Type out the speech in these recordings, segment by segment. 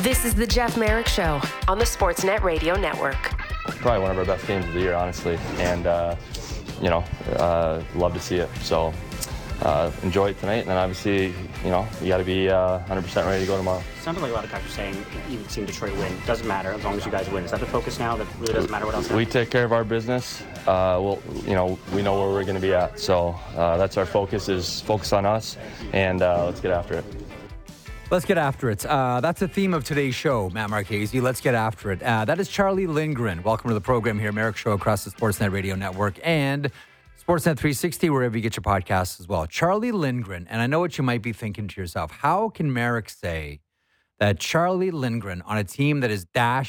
This is the Jeff Merrick Show on the Sportsnet Radio Network. Probably one of our best games of the year, honestly, and love to see it. So enjoy it tonight, and then obviously, you got to be 100% ready to go tomorrow. It sounded like a lot of guys were saying, even seeing Detroit win, doesn't matter as long as you guys win. Is that the focus now? That really doesn't matter what else happens? We take care of our business. We know where we're going to be at. So that's our focus, is focus on us, and let's get after it. Let's get after it. That's the theme of today's show, Matt Marchese. Let's get after it. That is Charlie Lindgren. Welcome to the program here, Merrick Show, across the Sportsnet Radio Network and Sportsnet 360, wherever you get your podcasts as well. Charlie Lindgren, and I know what you might be thinking to yourself. How can Merrick say that Charlie Lindgren on a team that is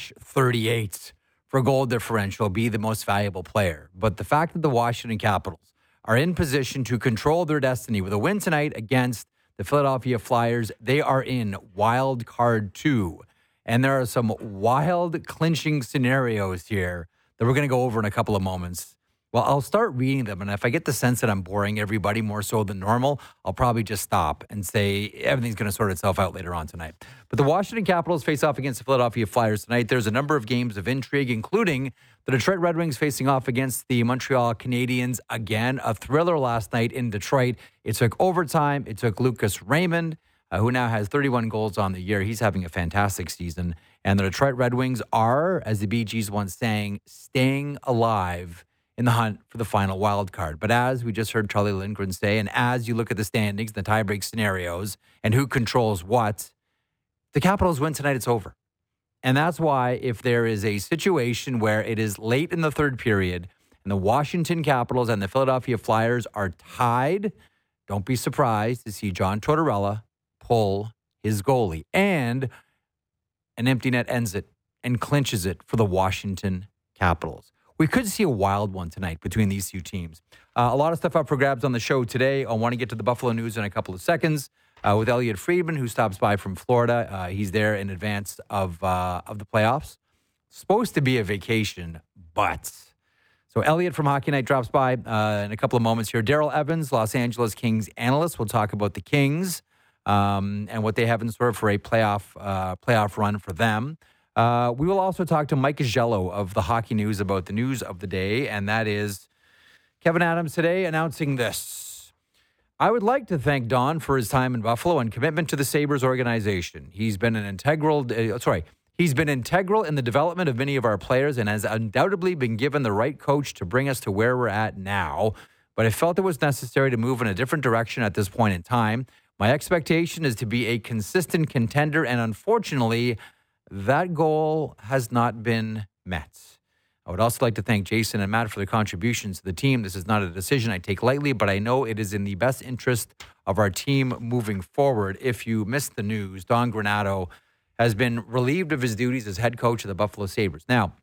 -38 for goal differential be the most valuable player? But the fact that the Washington Capitals are in position to control their destiny with a win tonight against the Philadelphia Flyers, they are in wild card 2. And there are some wild clinching scenarios here that we're going to go over in a couple of moments. Well, I'll start reading them, and if I get the sense that I'm boring everybody more so than normal, I'll probably just stop and say everything's going to sort itself out later on tonight. But the Washington Capitals face off against the Philadelphia Flyers tonight. There's a number of games of intrigue, including the Detroit Red Wings facing off against the Montreal Canadiens. Again, a thriller last night in Detroit. It took overtime. It took Lucas Raymond, who now has 31 goals on the year. He's having a fantastic season. And the Detroit Red Wings are, as the Bee Gees once sang, staying alive in the hunt for the final wild card. But as we just heard Charlie Lindgren say, and as you look at the standings, the tiebreak scenarios, and who controls what, the Capitals win tonight, it's over. And that's why if there is a situation where it is late in the third period and the Washington Capitals and the Philadelphia Flyers are tied, don't be surprised to see John Tortorella pull his goalie. And an empty net ends it and clinches it for the Washington Capitals. We could see a wild one tonight between these two teams. A lot of stuff up for grabs on the show today. I want to get to the Buffalo news in a couple of seconds with Elliot Friedman, who stops by from Florida. He's there in advance of the playoffs. Supposed to be a vacation, but... So Elliot from Hockey Night drops by in a couple of moments here. Daryl Evans, Los Angeles Kings analyst. We'll talk about the Kings and what they have in store for a playoff run for them. We will also talk to Mike Agello of the Hockey News about the news of the day, and that is Kevyn Adams today announcing this. I would like to thank Don for his time in Buffalo and commitment to the Sabres organization. He's been integral in the development of many of our players and has undoubtedly been given the right coach to bring us to where we're at now. But I felt it was necessary to move in a different direction at this point in time. My expectation is to be a consistent contender, and unfortunately, that goal has not been met. I would also like to thank Jason and Matt for their contributions to the team. This is not a decision I take lightly, but I know it is in the best interest of our team moving forward. If you missed the news, Don Granato has been relieved of his duties as head coach of the Buffalo Sabres. Now,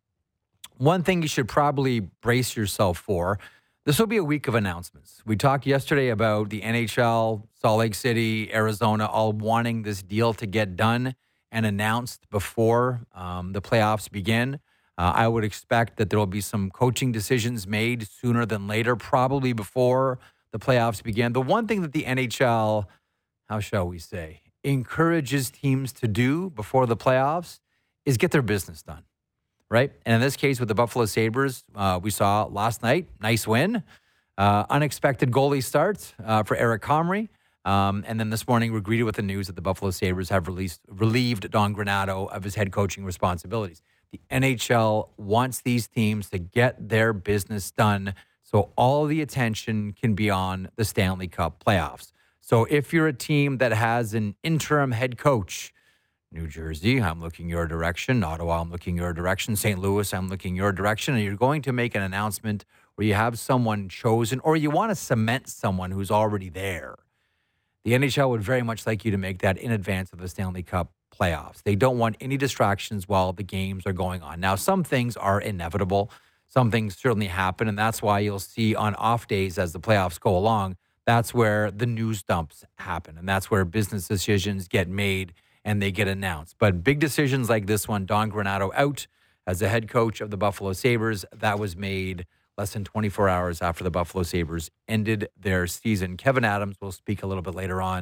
one thing you should probably brace yourself for, this will be a week of announcements. We talked yesterday about the NHL, Salt Lake City, Arizona, all wanting this deal to get done and announced before the playoffs begin. I would expect that there will be some coaching decisions made sooner than later, probably before the playoffs begin. The one thing that the NHL, how shall we say, encourages teams to do before the playoffs is get their business done, right? And in this case with the Buffalo Sabres, we saw last night, nice win, unexpected goalie start for Eric Comrie. And then this morning, we're greeted with the news that the Buffalo Sabres have relieved Don Granato of his head coaching responsibilities. The NHL wants these teams to get their business done so all the attention can be on the Stanley Cup playoffs. So if you're a team that has an interim head coach, New Jersey, I'm looking your direction. Ottawa, I'm looking your direction. St. Louis, I'm looking your direction. And you're going to make an announcement where you have someone chosen or you want to cement someone who's already there. The NHL would very much like you to make that in advance of the Stanley Cup playoffs. They don't want any distractions while the games are going on. Now, some things are inevitable. Some things certainly happen, and that's why you'll see on off days as the playoffs go along, that's where the news dumps happen, and that's where business decisions get made and they get announced. But big decisions like this one, Don Granato out as the head coach of the Buffalo Sabres, that was made less than 24 hours after the Buffalo Sabres ended their season. Kevyn Adams will speak a little bit later on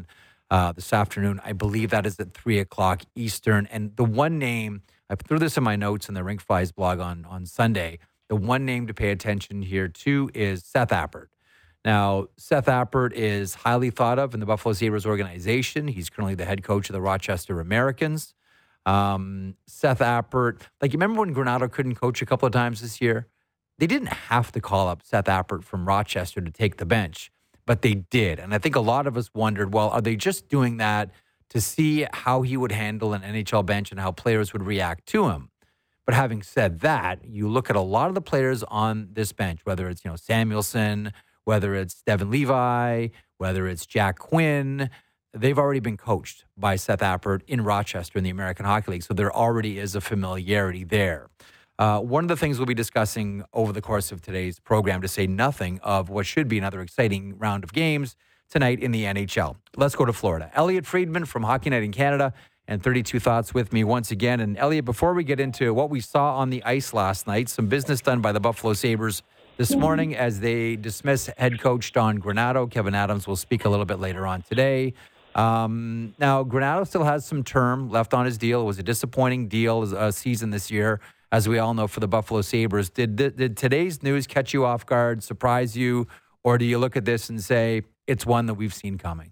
this afternoon. I believe that is at 3 o'clock Eastern. And the one name, I threw this in my notes in the Rink Flies blog on Sunday, the one name to pay attention here to is Seth Appert. Now, Seth Appert is highly thought of in the Buffalo Sabres organization. He's currently the head coach of the Rochester Americans. Seth Appert, like, you remember when Granato couldn't coach a couple of times this year? They didn't have to call up Seth Appert from Rochester to take the bench, but they did. And I think a lot of us wondered, well, are they just doing that to see how he would handle an NHL bench and how players would react to him? But having said that, you look at a lot of the players on this bench, whether it's, Samuelson, whether it's Devin Levi, whether it's Jack Quinn, they've already been coached by Seth Appert in Rochester in the American Hockey League. So there already is a familiarity there. One of the things we'll be discussing over the course of today's program, to say nothing of what should be another exciting round of games tonight in the NHL. Let's go to Florida. Elliotte Friedman from Hockey Night in Canada and 32 Thoughts with me once again. And Elliotte, before we get into what we saw on the ice last night, some business done by the Buffalo Sabres this morning as they dismiss head coach Don Granato. Kevin Adams will speak a little bit later on today. Now, Granato still has some term left on his deal. It was a disappointing deal season this year, as we all know, for the Buffalo Sabres. Did today's news catch you off guard, surprise you, or do you look at this and say it's one that we've seen coming?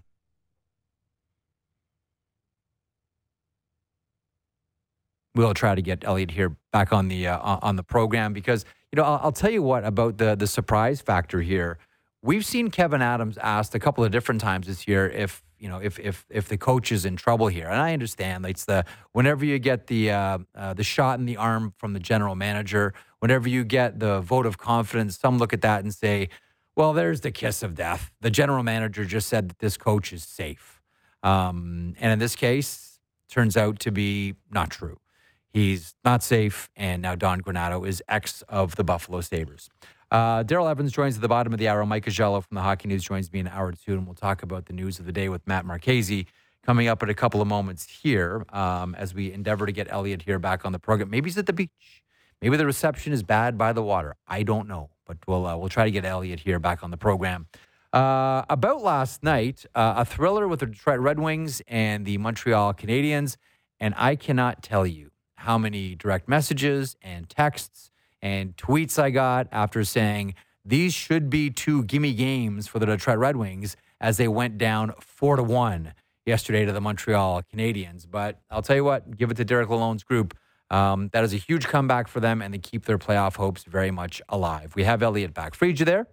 We'll try to get Elliotte here back on the program because, I'll tell you what about the surprise factor here. We've seen Kevin Adams asked a couple of different times this year if the coach is in trouble here. And I understand it's whenever you get the shot in the arm from the general manager, whenever you get the vote of confidence, some look at that and say, well, there's the kiss of death. The general manager just said that this coach is safe. And in this case, turns out to be not true. He's not safe, and now Don Granato is ex of the Buffalo Sabres. Daryl Evans joins at the bottom of the hour. Mike Agello from the Hockey News joins me in hour 2, and we'll talk about the news of the day with Matt Marchese coming up in a couple of moments here as we endeavor to get Elliotte here back on the program. Maybe he's at the beach. Maybe the reception is bad by the water. I don't know, but we'll try to get Elliotte here back on the program. About last night, a thriller with the Detroit Red Wings and the Montreal Canadiens, and I cannot tell you how many direct messages and texts and tweets I got after saying these should be 2 gimme games for the Detroit Red Wings as they went down 4-1 yesterday to the Montreal Canadiens. But I'll tell you what, give it to Derek Lalonde's group. That is a huge comeback for them, and they keep their playoff hopes very much alive. We have Elliotte back. Freed, you there?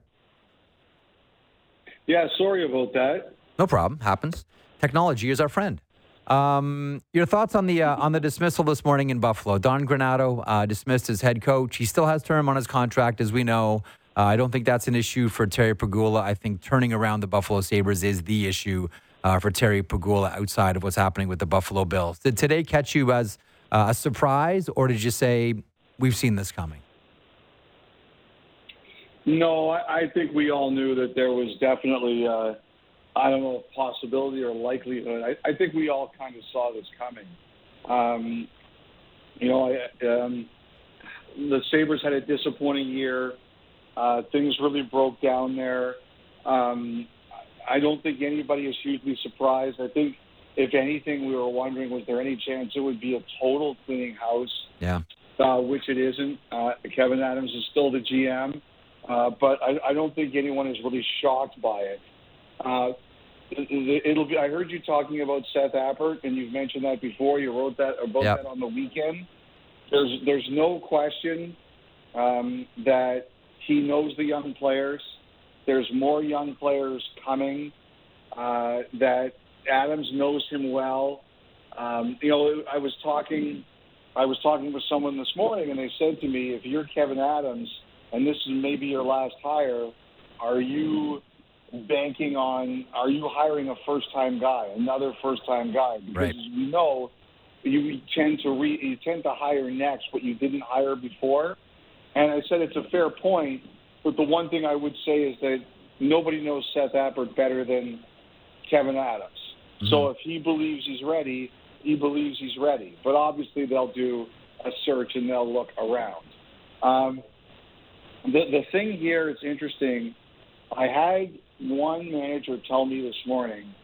Yeah, sorry about that. No problem. Happens. Technology is our friend. Your thoughts on the dismissal this morning in Buffalo? Don Granato dismissed as head coach. He still has term on his contract, as we know. I don't think that's an issue for Terry Pegula. I think turning around the Buffalo Sabres is the issue for Terry Pegula outside of what's happening with the Buffalo Bills. Did today catch you as a surprise, or did you say, we've seen this coming? No, I think we all knew that there was definitely I don't know, possibility or likelihood. I think we all kind of saw this coming. The Sabres had a disappointing year. Things really broke down there. I don't think anybody is hugely surprised. I think, if anything, we were wondering, was there any chance it would be a total cleaning house? Yeah. Which it isn't. Kevin Adams is still the GM. But I don't think anyone is really shocked by it. It'll be. I heard you talking about Seth Appert, and you've mentioned that before. You wrote that about that on the weekend. There's no question that he knows the young players. There's more young players coming. That Adams knows him well. I was talking with someone this morning, and they said to me, "If you're Kevin Adams, and this is maybe your last hire, are you hiring a first-time guy, another first-time guy? Because as you know, you tend to hire next what you didn't hire before." And I said it's a fair point, but the one thing I would say is that nobody knows Seth Appert better than Kevin Adams. Mm-hmm. So if he believes he's ready, he believes he's ready. But obviously they'll do a search and they'll look around. The thing here is interesting. I had one manager tell me this morning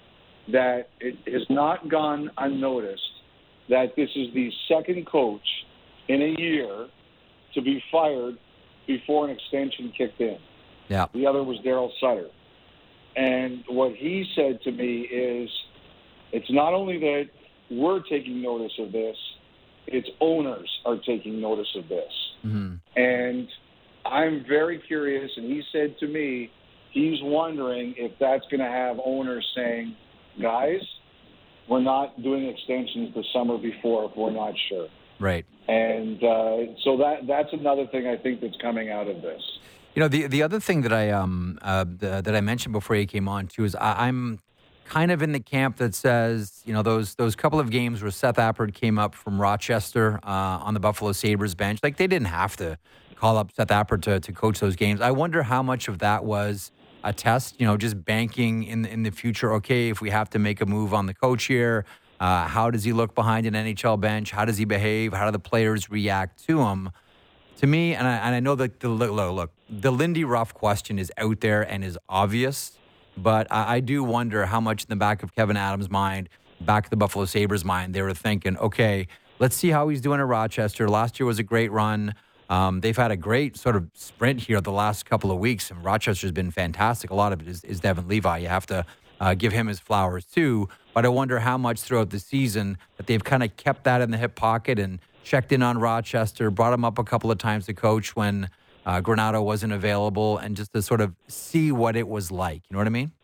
that it has not gone unnoticed that this is the second coach in a year to be fired before an extension kicked in. Yeah. The other was Daryl Sutter. And what he said to me is, it's not only that we're taking notice of this, its owners are taking notice of this. Mm-hmm. And I'm very curious, and he said to me, he's wondering if that's going to have owners saying, guys, we're not doing extensions the summer before if we're not sure. Right. And so that's another thing I think that's coming out of this. You know, the other thing that I mentioned before you came on too is I'm kind of in the camp that says, you know, those couple of games where Seth Appert came up from Rochester on the Buffalo Sabres bench, like they didn't have to call up Seth Appert to coach those games. I wonder how much of that was a test, you know, just banking in the future. Okay, if we have to make a move on the coach here, how does he look behind an NHL bench? How does he behave? How do the players react to him? To me, and I know that the Lindy Ruff question is out there and is obvious, but I do wonder how much in the back of Kevyn Adams' mind, back of the Buffalo Sabres' mind, they were thinking, okay, let's see how he's doing at Rochester. Last year was a great run. They've had a great sort of sprint here the last couple of weeks, and Rochester's been fantastic. A lot of it is Devin Levi. You have to give him his flowers too. But I wonder how much throughout the season that they've kind of kept that in the hip pocket and checked in on Rochester, brought him up a couple of times to coach when Granato wasn't available, and just to sort of see what it was like. You know what I mean?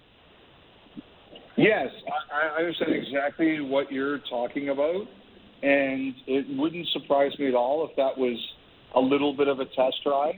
Yes, I understand exactly what you're talking about, and it wouldn't surprise me at all if that was a little bit of a test drive.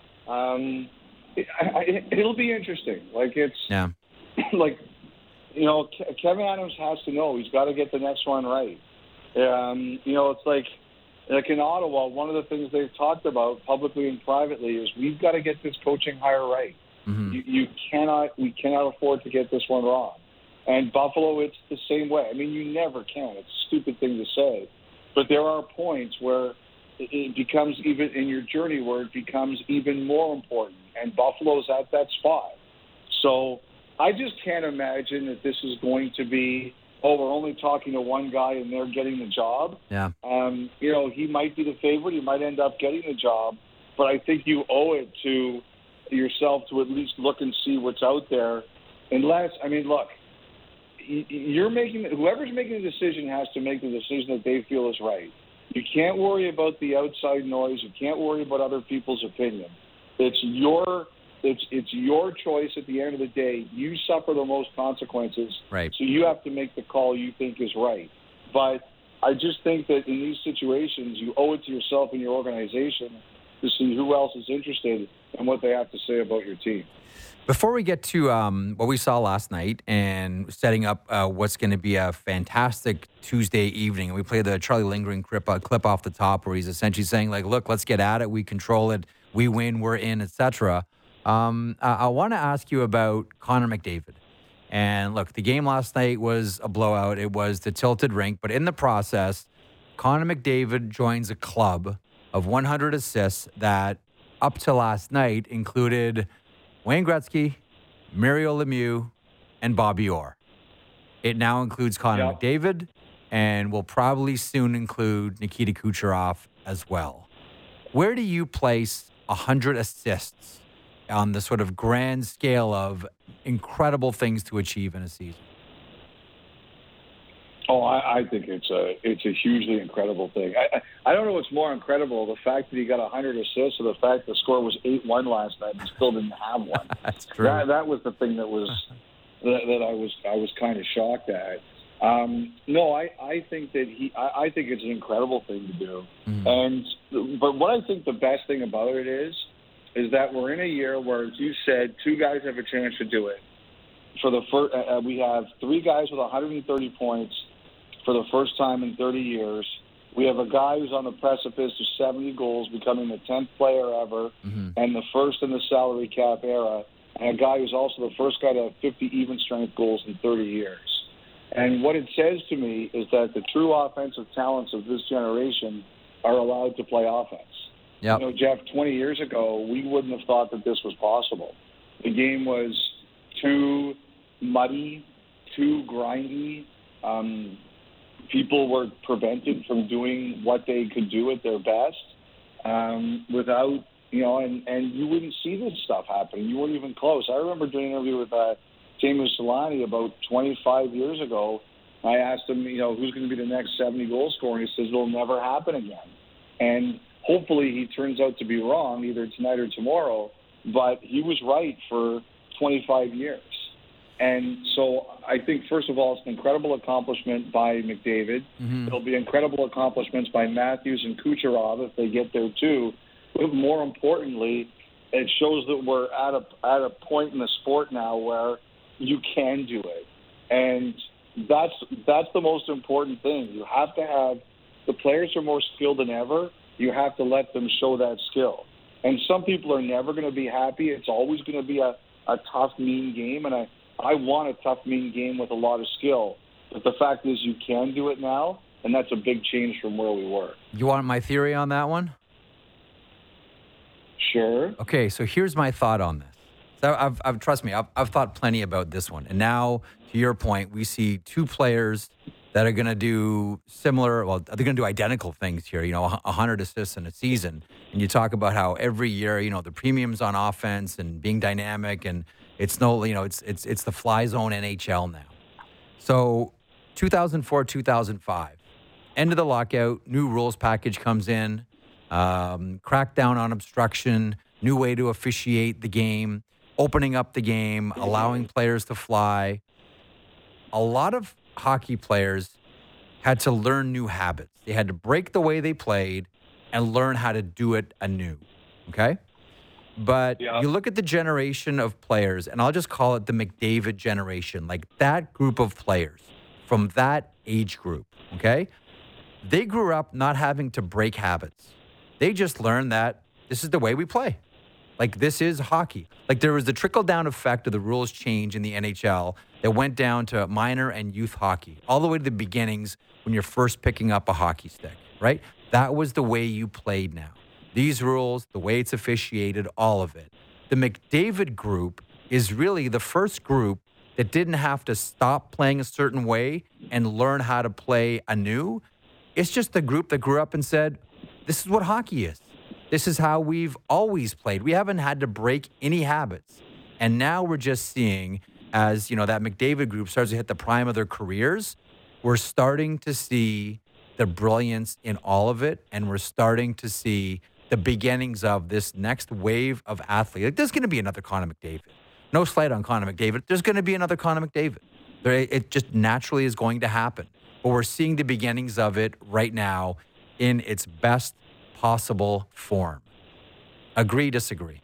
It'll be interesting. Yeah. Like, you know, Kevyn Adams has to know he's got to get the next one right. You know, it's like in Ottawa, one of the things they've talked about publicly and privately is we've got to get this coaching hire right. Mm-hmm. We cannot afford to get this one wrong. And Buffalo, it's the same way. I mean, you never can. It's a stupid thing to say. But there are points where it becomes, even in your journey, where it becomes even more important. And Buffalo's at that spot. So I just can't imagine that this is going to be, oh, we're only talking to one guy and they're getting the job. Yeah. You know, he might be the favorite. He might end up getting the job. But I think you owe it to yourself to at least look and see what's out there. Unless, I mean, look, whoever's making the decision has to make the decision that they feel is right. You can't worry about the outside noise. You can't worry about other people's opinion. It's your choice at the end of the day. You suffer the most consequences. Right. So you have to make the call you think is right. But I just think that in these situations, you owe it to yourself and your organization to see who else is interested and what they have to say about your team. Before we get to what we saw last night and setting up what's going to be a fantastic Tuesday evening, and we play the Charlie Lindgren clip off the top where he's essentially saying, like, look, let's get at it. We control it. We win. We're in, etc. I want to ask you about Connor McDavid. And look, the game last night was a blowout. It was the tilted rink. But in the process, Connor McDavid joins a club of 100 assists that up to last night included Wayne Gretzky, Mario Lemieux, and Bobby Orr. It now includes Connor McDavid and will probably soon include Nikita Kucherov as well. Where do you place 100 assists on the sort of grand scale of incredible things to achieve in a season? Oh, I think it's a hugely incredible thing. I don't know what's more incredible, the fact that he got 100 assists or the fact the score was 8-1 last night and still didn't have one. That's true. That was the thing that I was kind of shocked at. No, I think that I think it's an incredible thing to do. Mm-hmm. But what I think the best thing about it is that we're in a year where, as you said, two guys have a chance to do it. For the first, we have three guys with 130 points for the first time in 30 years. We have a guy who's on the precipice of 70 goals, becoming the 10th player ever, and the first in the salary cap era, and a guy who's also the first guy to have 50 even-strength goals in 30 years. And what it says to me is that the true offensive talents of this generation are allowed to play offense. Yep. You know, Jeff, 20 years ago, we wouldn't have thought that this was possible. The game was too muddy, too grindy. People were prevented from doing what they could do at their best without, and you wouldn't see this stuff happening. You weren't even close. I remember doing an interview with Teemu Selanne about 25 years ago. I asked him, who's going to be the next 70 goal scorer, and he says it'll never happen again. And hopefully he turns out to be wrong either tonight or tomorrow, but he was right for 25 years. And so I think, first of all, it's an incredible accomplishment by McDavid. Mm-hmm. There'll be incredible accomplishments by Matthews and Kucherov if they get there too. But more importantly, it shows that we're at a point in the sport now where you can do it. And that's the most important thing. You have to have – the players are more skilled than ever. You have to let them show that skill. And some people are never going to be happy. It's always going to be a tough, mean game. And I want a tough, mean game with a lot of skill. But the fact is you can do it now, and that's a big change from where we were. You want my theory on that one? Sure. Okay, so here's my thought on this. So trust me, I've thought plenty about this one. And now, to your point, we see two players that are going to do similar, well, they're going to do identical things here, 100 assists in a season. And you talk about how every year, the premiums on offense and being dynamic, and it's it's the fly zone NHL now. So 2004, 2005, end of the lockout, new rules package comes in, crackdown on obstruction, new way to officiate the game, opening up the game, allowing players to fly. A lot of hockey players had to learn new habits. They had to break the way they played and learn how to do it anew, okay? But you look at the generation of players, and I'll just call it the McDavid generation, like that group of players from that age group, okay? They grew up not having to break habits. They just learned that this is the way we play. Like, this is hockey. Like, there was the trickle-down effect of the rules change in the NHL that went down to minor and youth hockey, all the way to the beginnings when you're first picking up a hockey stick, right? That was the way you played now. These rules, the way it's officiated, all of it. The McDavid group is really the first group that didn't have to stop playing a certain way and learn how to play anew. It's just the group that grew up and said, this is what hockey is. This is how we've always played. We haven't had to break any habits. And now we're just seeing, as that McDavid group starts to hit the prime of their careers, we're starting to see the brilliance in all of it, and we're starting to see the beginnings of this next wave of athletes. Like, there's going to be another Connor McDavid. No slight on Connor McDavid. There's going to be another Connor McDavid. It just naturally is going to happen. But we're seeing the beginnings of it right now in its best possible form. Agree, disagree?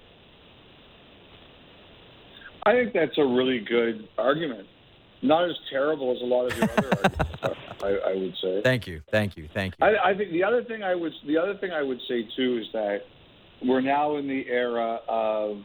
I think that's a really good argument. Not as terrible as a lot of your other arguments, I would say. Thank you. I think the other thing I would say too is that we're now in the era of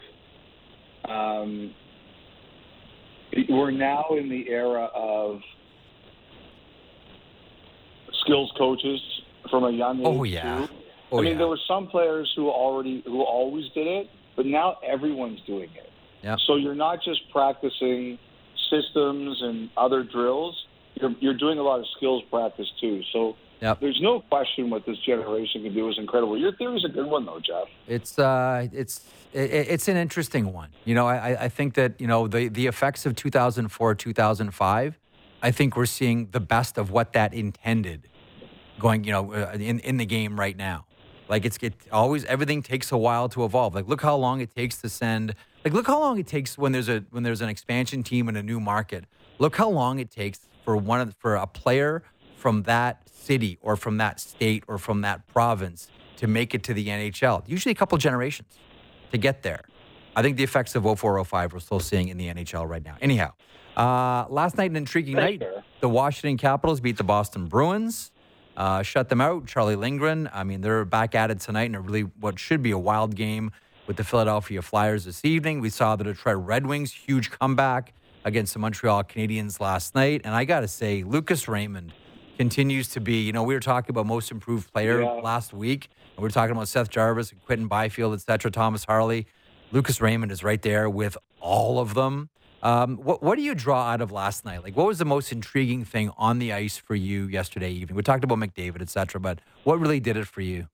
skills coaches from a young age. Oh yeah. Too. I mean, there were some players who always did it, but now everyone's doing it. Yep. So you're not just practicing systems and other drills. You're doing a lot of skills practice too. So there's no question what this generation can do is incredible. Your theory's a good one though, Jeff. It's an interesting one. I think that the effects of 2004, 2005. I think we're seeing the best of what that intended going in the game right now. Like, it's always, everything takes a while to evolve. Like, look how long it takes to send. Like, look how long it takes when there's an expansion team in a new market. Look how long it takes for a player from that city or from that state or from that province to make it to the NHL. Usually a couple generations to get there. I think the effects of 04-05 we're still seeing in the NHL right now. Anyhow, last night, an intriguing night. The Washington Capitals beat the Boston Bruins. Shut them out. Charlie Lindgren. I mean, they're back at it tonight in a really what should be a wild game with the Philadelphia Flyers this evening. We saw the Detroit Red Wings, huge comeback against the Montreal Canadiens last night. And I got to say, Lucas Raymond continues to be, we were talking about most improved player last week. And we were talking about Seth Jarvis, Quentin Byfield, et cetera, Thomas Harley. Lucas Raymond is right there with all of them. What do you draw out of last night? Like, what was the most intriguing thing on the ice for you yesterday evening? We talked about McDavid, et cetera, but what really did it for you?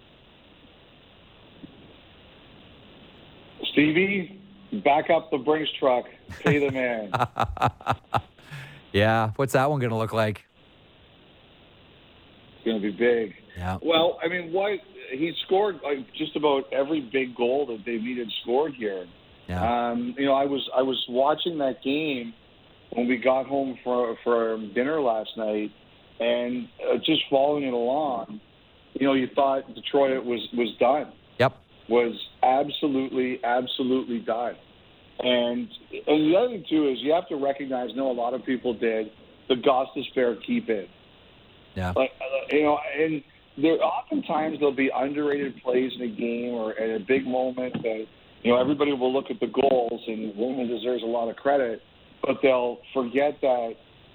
Stevie, back up the Brinks truck. Pay the man. Yeah. What's that one going to look like? It's going to be big. Yeah. Well, I mean, he scored just about every big goal that they needed scored here. Yeah. I was watching that game when we got home for dinner last night, and just following it along. You thought Detroit was done. Yep. Was absolutely done. And the other thing, too, is you have to recognize, a lot of people did, the Gostisbehere keep in. Yeah. And oftentimes there'll be underrated plays in a game or at a big moment that, everybody will look at the goals and Women deserves a lot of credit, but they'll forget that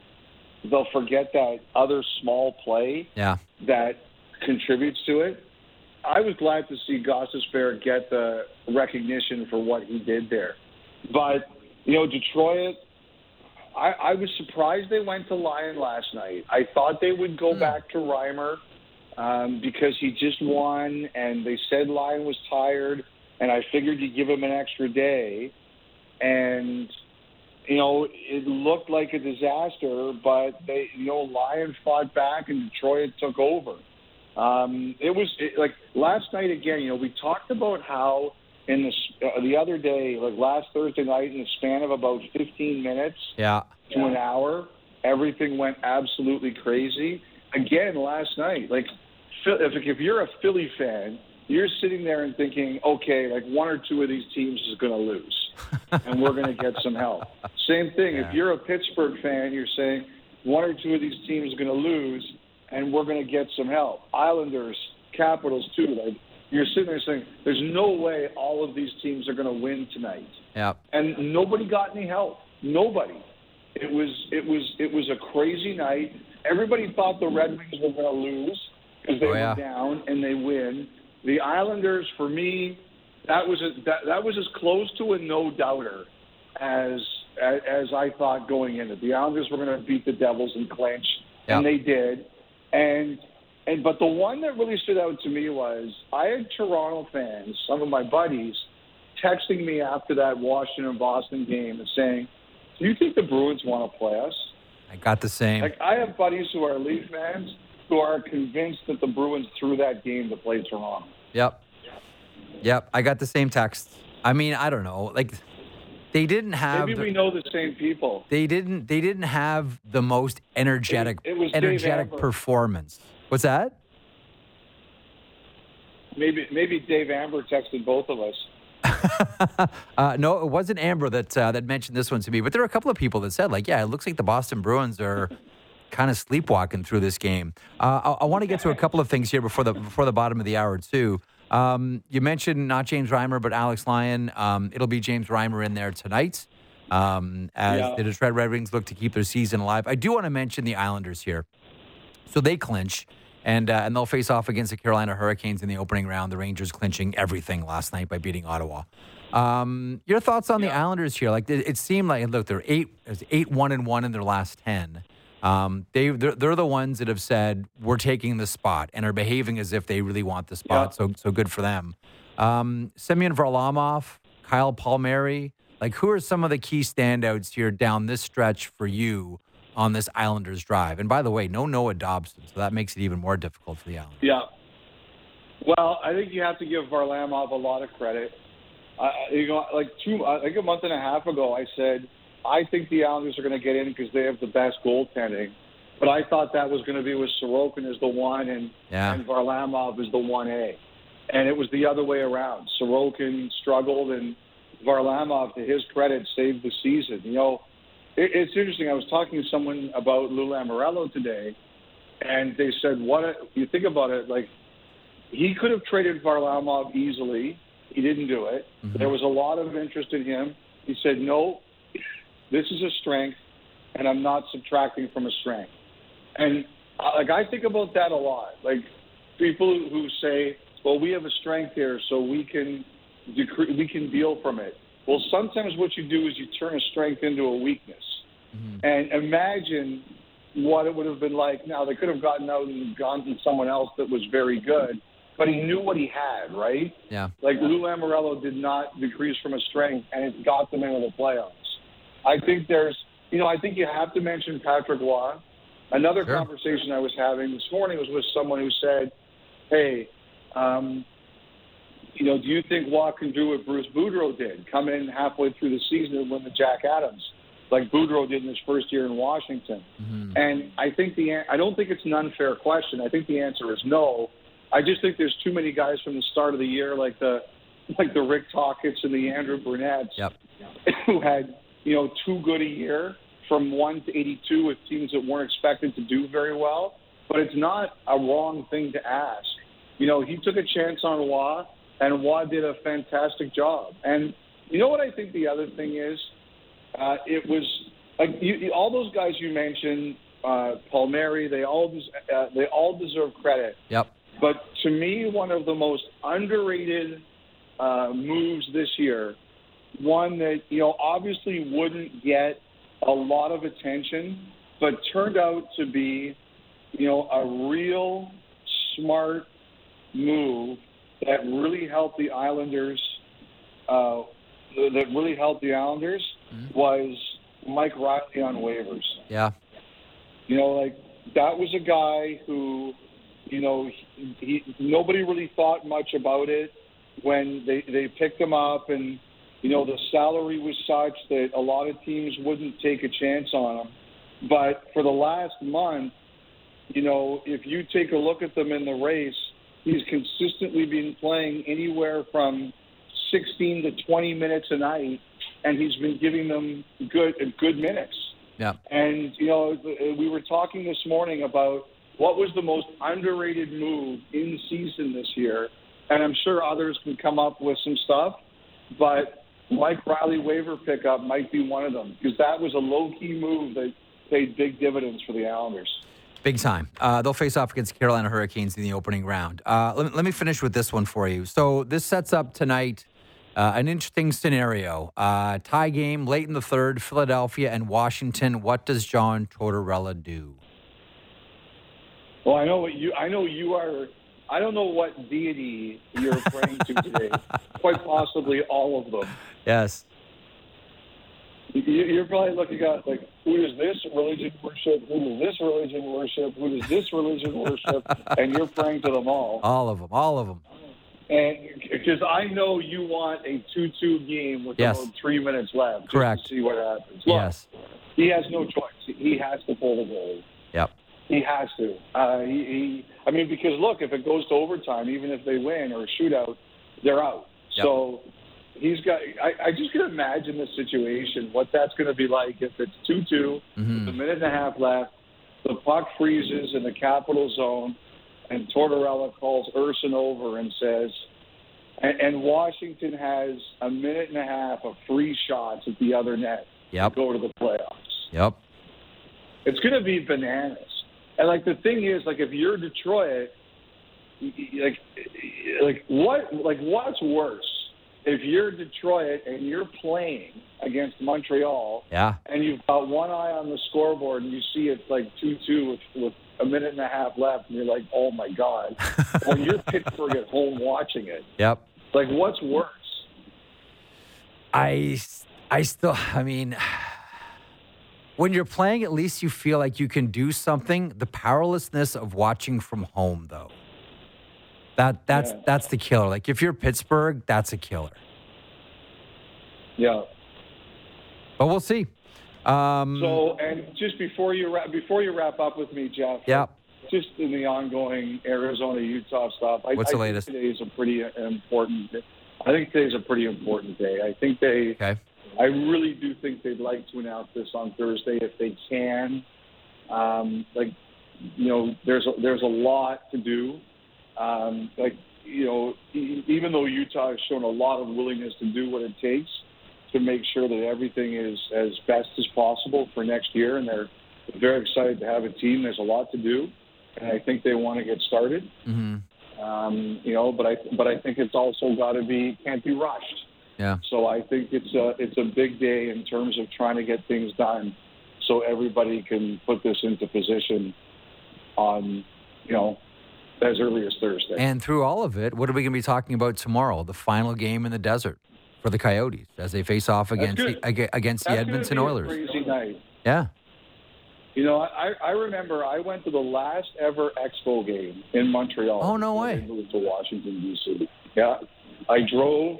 other small play that contributes to it. I was glad to see Gostisbehere get the recognition for what he did there. But, Detroit, I was surprised they went to Lyon last night. I thought they would go back to Reimer because he just won, and they said Lyon was tired, and I figured you'd give him an extra day. And, it looked like a disaster, but Lyon fought back and Detroit took over. Like last night again, we talked about how in the other day, like last Thursday night, in the span of about 15 minutes to an hour, everything went absolutely crazy. Again, last night, like if you're a Philly fan, you're sitting there and thinking, okay, like one or two of these teams is going to lose, and we're going to get some help. Same thing. If you're a Pittsburgh fan, you're saying one or two of these teams are going to lose, and we're going to get some help. Islanders, Capitals, too. Like, you're sitting there saying, there's no way all of these teams are going to win tonight. Yeah. And nobody got any help. Nobody. It was a crazy night. Everybody thought the Red Wings were going to lose because they were down, and they win. The Islanders, for me, that was as close to a no-doubter as I thought going into it. The Islanders were going to beat the Devils and clinch, and they did. But the one that really stood out to me was I had Toronto fans, some of my buddies, texting me after that Washington-Boston game and saying, do you think the Bruins want to play us? I got the same. Like, I have buddies who are Leaf fans who are convinced that the Bruins threw that game to play Toronto. Yep. I got the same text. I mean, I don't know. Like, they didn't have. Maybe we know the same people. They didn't have the most energetic performance. What's that? Maybe Dave Amber texted both of us. No, it wasn't Amber that mentioned this one to me. But there were a couple of people that said, like, it looks like the Boston Bruins are kind of sleepwalking through this game. I want to get to a couple of things here before the bottom of the hour, too. You mentioned not James Reimer, but Alex Lyon. It'll be James Reimer in there tonight as the Detroit Red Wings look to keep their season alive. I do want to mention the Islanders here. So they clinch, and they'll face off against the Carolina Hurricanes in the opening round. The Rangers clinching everything last night by beating Ottawa. Your thoughts on the Islanders here? Like, it seemed like, look, they're 8-1-1 in their last 10. They're the ones that have said we're taking the spot and are behaving as if they really want the spot. So good for them. Semyon Varlamov, Kyle Palmieri, like, who are some of the key standouts here down this stretch for you on this Islanders drive? And by the way, no Noah Dobson, so that makes it even more difficult for the Islanders. Yeah. Well, I think you have to give Varlamov a lot of credit. Like a month and a half ago, I said, I think the Islanders are going to get in because they have the best goaltending. But I thought that was going to be with Sorokin as the 1 and Varlamov as the 1A. And it was the other way around. Sorokin struggled, and Varlamov, to his credit, saved the season. It's interesting. I was talking to someone about Lou Lamoriello today, and they said, you think about it, like, he could have traded Varlamov easily. He didn't do it. Mm-hmm. There was a lot of interest in him. He said, no, this is a strength, and I'm not subtracting from a strength. And, I think about that a lot. Like, people who say, well, we have a strength here, so we can deal from it. Well, sometimes what you do is you turn a strength into a weakness. And imagine what it would have been like. Now, they could have gotten out and gone to someone else that was very good, but he knew what he had, right? Yeah. Like Lou Lamoriello did not decrease from a strength, and it got them into the playoffs. I think I think you have to mention Patrick Roy. Another conversation I was having this morning was with someone who said, hey, do you think Roy can do what Bruce Boudreau did, come in halfway through the season and win the Jack Adams, like Boudreau did in his first year in Washington? And I think I don't think it's an unfair question. I think the answer is no. I just think there's too many guys from the start of the year, like the Rick Tockett's and the Andrew Burnett's, who had too good a year from 1 to 82 with teams that weren't expected to do very well. But it's not a wrong thing to ask. He took a chance on Roy, and Roy did a fantastic job. And you know what I think the other thing is? It was like all those guys you mentioned, Palmieri. They all deserve credit. Yep. But to me, one of the most underrated moves this year, one that obviously wouldn't get a lot of attention, but turned out to be a real smart move that really helped the Islanders. Was Mike Riley on waivers. Yeah. That was a guy who, nobody really thought much about it when they picked him up, and the salary was such that a lot of teams wouldn't take a chance on him. But for the last month, if you take a look at them in the race, he's consistently been playing anywhere from 16 to 20 minutes a night, and he's been giving them good minutes. Yeah. And, we were talking this morning about what was the most underrated move in season this year, and I'm sure others can come up with some stuff, but Mike Riley waiver pickup might be one of them, because that was a low-key move that paid big dividends for the Islanders. Big time. They'll face off against Carolina Hurricanes in the opening round. Let me finish with this one for you. So this sets up tonight an interesting scenario. Tie game late in the third, Philadelphia and Washington. What does John Tortorella do? Well, I know you are. I don't know what deity you're praying to today. Quite possibly all of them. Yes. You're probably looking at, like, who does this religion worship? Who does this religion worship? Who does this religion worship? And you're praying to them all. All of them. And because I know you want a 2-2 game with about 3 minutes left. Correct. Just to see what happens. Look, yes. He has no choice. He has to pull the goal. Yep. He has to. Because look, if it goes to overtime, even if they win or a shootout, they're out. Yep. So he's got. I just can imagine the situation, what that's going to be like if it's 2-2, with a minute and a half left, the puck freezes in the Capital Zone, and Tortorella calls Urson over and says, and Washington has a minute and a half of free shots at the other net to go to the playoffs. Yep. It's going to be bananas. And, the thing is, if you're Detroit, what's worse? If you're Detroit and you're playing against Montreal, and you've got one eye on the scoreboard and you see it's 2-2 with a minute and a half left, and you're like, oh my God. Or you're Pittsburgh at home watching it. Yep. What's worse? When you're playing, at least you feel like you can do something. The powerlessness of watching from home, though, that's the killer. If you're Pittsburgh, that's a killer. Yeah. But we'll see. And just before you wrap up with me, Jeff. Yeah. Just in the ongoing Arizona-Utah stuff. What's the latest? I think today's a pretty important day. I think they. Okay. I really do think they'd like to announce this on Thursday if they can. There's a lot to do. Even though Utah has shown a lot of willingness to do what it takes to make sure that everything is as best as possible for next year, and they're very excited to have a team. There's a lot to do, and I think they want to get started. Mm-hmm. But I think it's also can't be rushed. Yeah. So I think it's a big day in terms of trying to get things done, so everybody can put this into position on, as early as Thursday. And through all of it, what are we going to be talking about tomorrow? The final game in the desert for the Coyotes as they face off against the Edmonton Oilers. That's crazy night. Yeah. I remember I went to the last ever Expo game in Montreal. Oh, no way. I moved to Washington, D.C. Yeah. I drove.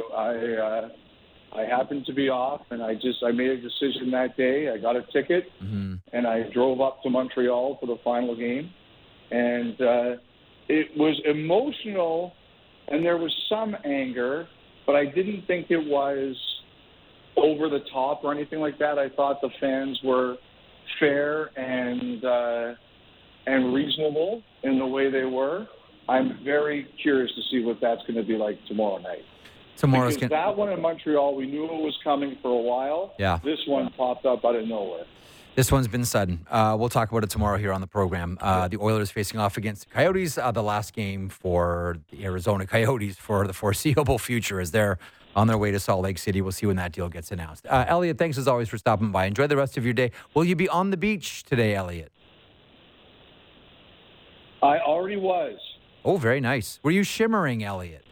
I happened to be off, and I made a decision that day. I got a ticket, and I drove up to Montreal for the final game. And it was emotional, and there was some anger, but I didn't think it was over the top or anything like that. I thought the fans were fair and reasonable in the way they were. I'm very curious to see what that's going to be like tomorrow night. That one in Montreal, we knew it was coming for a while. Yeah. This one popped up out of nowhere. This one's been sudden. We'll talk about it tomorrow here on the program. The Oilers facing off against the Coyotes, the last game for the Arizona Coyotes for the foreseeable future as they're on their way to Salt Lake City. We'll see when that deal gets announced. Elliot, thanks as always for stopping by. Enjoy the rest of your day. Will you be on the beach today, Elliot? I already was. Oh, very nice. Were you shimmering, Elliot?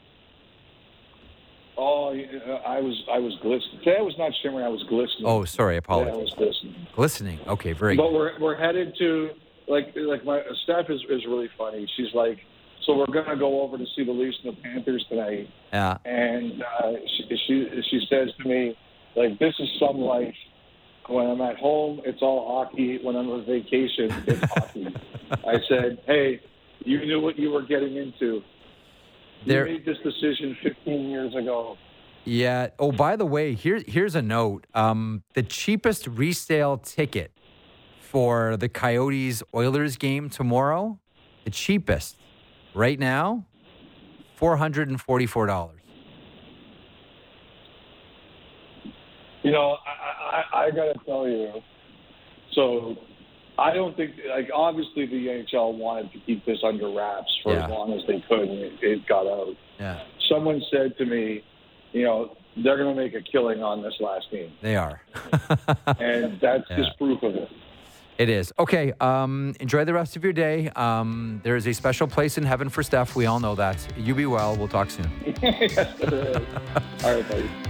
Oh, I was glistening. Today I was not shimmering. I was glistening. Oh, sorry. Apologies. Today I was glistening. Glistening. Okay, very good. But good. we're headed to like my Steph is really funny. She's like, so we're gonna go over to see the Leafs and the Panthers tonight. Yeah. And she says to me, like, this is some life. When I'm at home, it's all hockey. When I'm on vacation, it's hockey. I said, hey, you knew what you were getting into. You made this decision 15 years ago. Yeah. Oh, by the way, here's a note. The cheapest resale ticket for the Coyotes-Oilers game tomorrow, the cheapest right now, $444. I got to tell you, so I don't think, obviously the NHL wanted to keep this under wraps for as long as they could, and it got out. Yeah. Someone said to me, they're going to make a killing on this last game. They are. And that's just proof of it. It is. Okay, enjoy the rest of your day. There is a special place in heaven for Steph. We all know that. You be well. We'll talk soon. Yes, there is. All right, buddy.